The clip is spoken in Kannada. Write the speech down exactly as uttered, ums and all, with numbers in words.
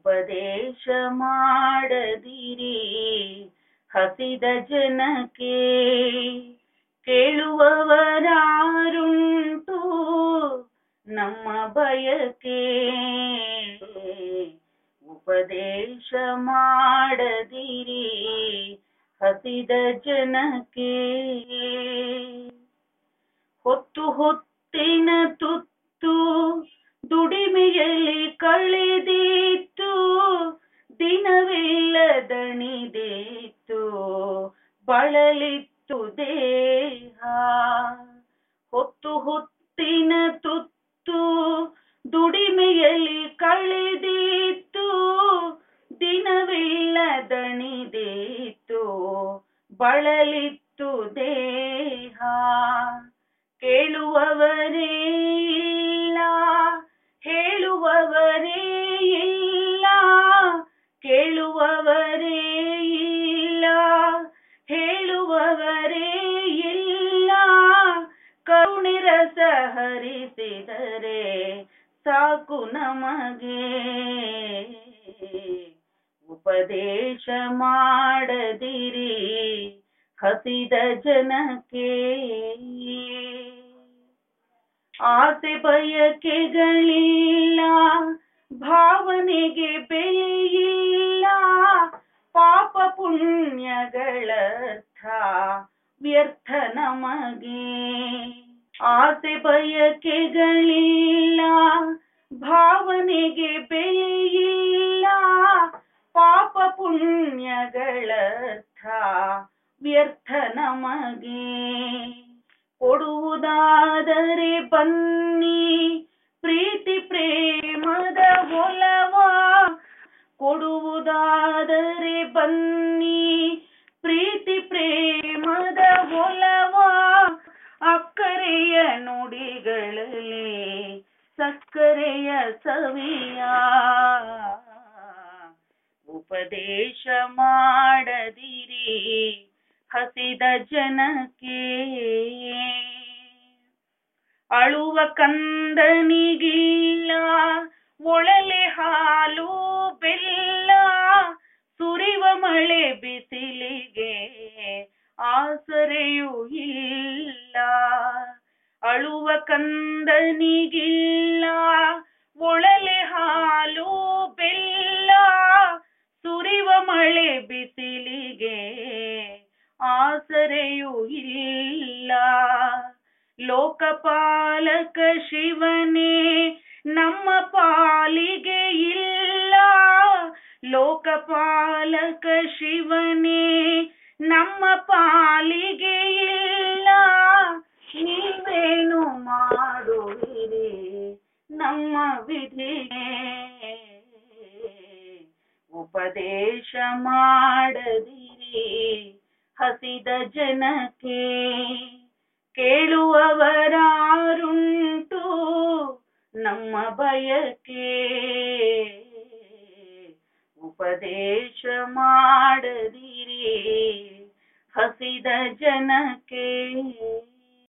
ಉಪದೇಶ ಮಾಡದಿರಿ ಹಸಿದ ಜನಕ್ಕೆ, ಕೇಳುವವರಾರುಂಟು ನಮ್ಮ ಬಯಕೆ. ಉಪದೇಶ ಮಾಡದಿರಿ ಹಸಿದ ಜನಕ್ಕೆ. ಹೊತ್ತು ಹೊತ್ತಿನ ತುತ್ತು ದುಡಿಮೆಯಲ್ಲಿ ಕಳೆದಿತ್ತು, ದಿನವೆಲ್ಲ ದಣಿದಿತ್ತು, ಬಳಲಿತ್ತು ದೇಹ. ಹೊತ್ತು ಹೊತ್ತಿನ ತುತ್ತು ದುಡಿಮೆಯಲ್ಲಿ ಕಳೆದಿತ್ತು, ದಿನವೆಲ್ಲ ದಣಿದಿತ್ತು, ಬಳಲಿತ್ತು ದೇಹ. ಕೇಳುವವರೇ ಇಲ್ಲ, ಹೇಳುವವರೇ ಇಲ್ಲ, ಕೇಳುವವರೇ ಇಲ್ಲ, ಹೇಳುವವರೇ ಇಲ್ಲ. ಕರುಣೆ ರಸ ಹರಿಸಿದರೆ ಸಾಕು ನಮಗೆ. ಉಪದೇಶ ಮಾಡದಿರಿ ಹಸಿದ ಜನಕ್ಕೆ. ಆಸೆ ಬಯಕೆಗಳಿಲ್ಲ, ಭಾವನೆಗೆ ಬೆಲೆಯಿಲ್ಲ, ಪಾಪ ಪುಣ್ಯಗಳರ್ಥ ವ್ಯರ್ಥ ನಮಗೆ. ಆಸೆ ಬಯಕೆಗಳಿಲ್ಲ, ಭಾವನೆಗೆ ಬೆಲೆಯಿಲ್ಲ, ಪಾಪ ಪುಣ್ಯಗಳರ್ಥ ವ್ಯರ್ಥ ನಮಗೆ. ಕೊಡುವುದಾದರೆ ಬನ್ನಿ ಪ್ರೀತಿ ಪ್ರೇಮದ ಒಲವ, ಕೊಡುವುದಾದರೆ ಬನ್ನಿ ಪ್ರೀತಿ ಪ್ರೇಮದ ಒಲವ. ಅಕ್ಕರೆಯ ನುಡಿಗಳಲ್ಲಿ ಸಕ್ಕರೆಯ ಸವಿಯ. ಉಪದೇಶ ಮಾಡದಿರಿ ಹಸಿದ ಜನಕ್ಕೆ. ಅಳುವ ಕಂದನಿಗಿಲ್ಲ ಒಳಲೆ ಹಾಲು ಬೆಲ್ಲ, ಸುರಿವ ಮಳೆ ಬಿಸಿಲಿಗೆ ಆಸರೆಯೂ ಇಲ್ಲ. ಅಳುವ ಕಂದನಿಗಿಲ್ಲ ಒಳಲೆ ಹಾಲು ಬೆಲ್ಲ, ಸುರಿವ ಮಳೆ ಬಿಸಿಲಿಗೆ ಆಸರೆಯೂ ಇಲ್ಲ. ಲೋಕಪಾಲಕ ಶಿವನೇ ನಮ್ಮ ಪಾಲಿಗೆ ಇಲ್ಲ, ಲೋಕಪಾಲಕ ಶಿವನೇ ನಮ್ಮ ಪಾಲಿಗೆ ಇಲ್ಲ. ನೀವೇನು ಮಾಡುವಿರಿ ನಮ್ಮ ವಿಧಿಗೆ. ಉಪದೇಶ ಮಾಡದಿರಿ ಹಸಿದ ಜನಕ್ಕೆ, ಕೇಳುವವರಾರುಂಟು ನಮ್ಮ ಬಯಕೆ. ಉಪದೇಶ ಮಾಡದಿರಿ ಹಸಿದ ಜನಕ್ಕೆ.